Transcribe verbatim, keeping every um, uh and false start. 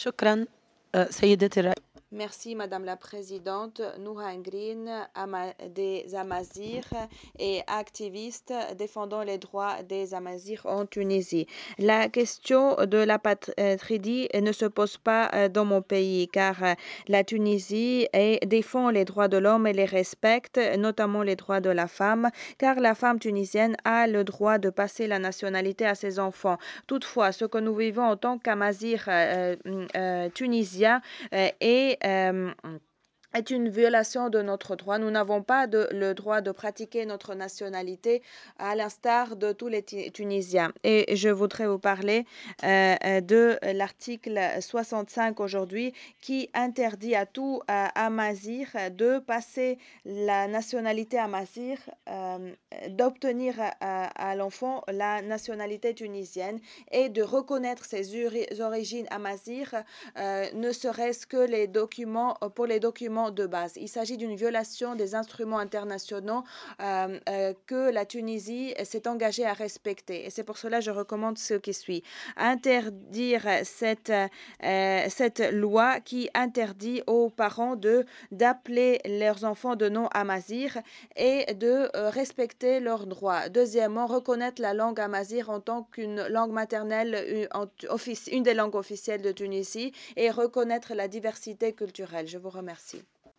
شكرا. آه، سيدتي الرئيسة. Merci Madame la Présidente. Noura Green, ama- des Amazirs et activiste défendant les droits des Amazirs en Tunisie. La question de la patrie ne se pose pas euh, dans mon pays car euh, la Tunisie est- défend les droits de l'homme et les respecte, notamment les droits de la femme, car la femme tunisienne a le droit de passer la nationalité à ses enfants. Toutefois, ce que nous vivons en tant qu'Amazirs euh, euh, tunisiens euh, est euh, est une violation de notre droit. Nous n'avons pas de- le droit de pratiquer notre nationalité à l'instar de tous les Ti- Tunisiens. Et je voudrais vous parler euh, euh, de l'article soixante-cinq aujourd'hui qui interdit à tout euh, Amazir de passer la nationalité Amazir, euh, d'obtenir à, à l'enfant la nationalité tunisienne et de reconnaître ses uri- origines Amazir, euh, ne serait-ce que les documents pour les documents de base. Il s'agit d'une violation des instruments internationaux euh, euh, que la Tunisie s'est engagée à respecter. Et c'est pour cela que je recommande ce qui suit. Interdire cette, euh, cette loi qui interdit aux parents de d'appeler leurs enfants de nom amazir et de euh, respecter leurs droits. Deuxièmement, reconnaître la langue amazir en tant qu'une langue maternelle, une, en, office, une des langues officielles de Tunisie et reconnaître la diversité culturelle. Je vous remercie.